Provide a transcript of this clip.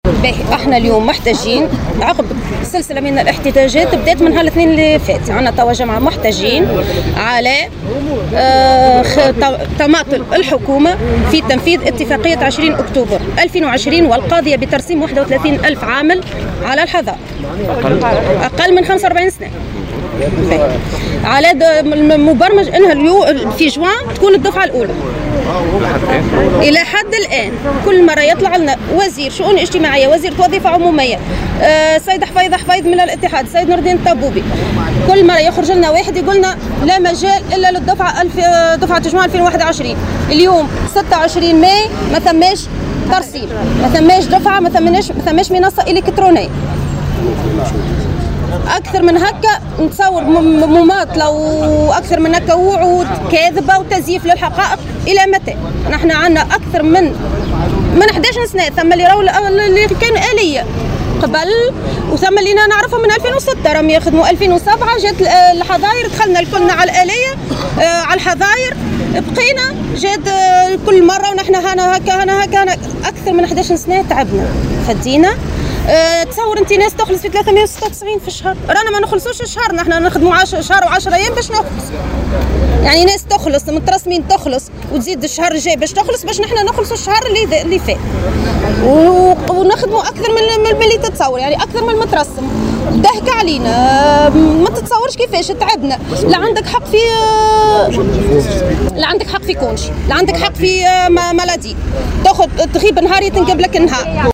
باهي، احنا اليوم محتاجين عقب سلسله من الاحتجاجات بدات من الاثنين اللي فات. عندنا توا جماعه محتاجين على تماطل الحكومه في تنفيذ اتفاقيه 20 اكتوبر 2020 والقاضيه بترسيم 31,000 عامل على الحظائر اقل من 45 سنه. على مبرمج انها في جوان تكون الدفعه الاولى. الى حد الان كل مره يطلع لنا وزير شؤون اجتماعيه، وزير وظيفه عموميه، سيد حفيظ من الاتحاد، سيد نور الدين الطبوبي، كل مره يخرج لنا واحد يقول لنا لا مجال الا للدفعه دفعه جوان 2021. اليوم 26 ماي ما ثماش ترسيم، ما ثماش دفعه، ما ثماش منصه الكترونيه. أكثر من هكا نتصور مماطلة وأكثر من هكا وعود كاذبة وتزييف للحقائق. إلى متى؟ نحن عندنا أكثر من 11 سنة. ثم اللي كانوا آلية قبل، وثم اللي نعرفهم من 2006 راهم يخدموا. 2007 جات الحظاير، دخلنا الكلنا على الآلية، على الحظاير، بقينا جات كل مرة ونحن هنا هكا أكثر من 11 سنة تعبنا فدينا. تصور انت ناس تخلص في 396 في الشهر، رانا ما نخلصوش الشهر، نحن نخدموا شهر و10 ايام باش نخلص. يعني ناس تخلص مترسمين تخلص وتزيد الشهر الجاي باش تخلص، باش نحن نخلصوا الشهر اللي فات ونخدموا اكثر من اللي تتصور، يعني اكثر من المترسم. ضحك علينا، ما تتصورش كيفاش تعبنا. لا عندك حق في كونشي، لا عندك حق في مالادي، تاخذ تغيب نهار يتنقب لك نهار.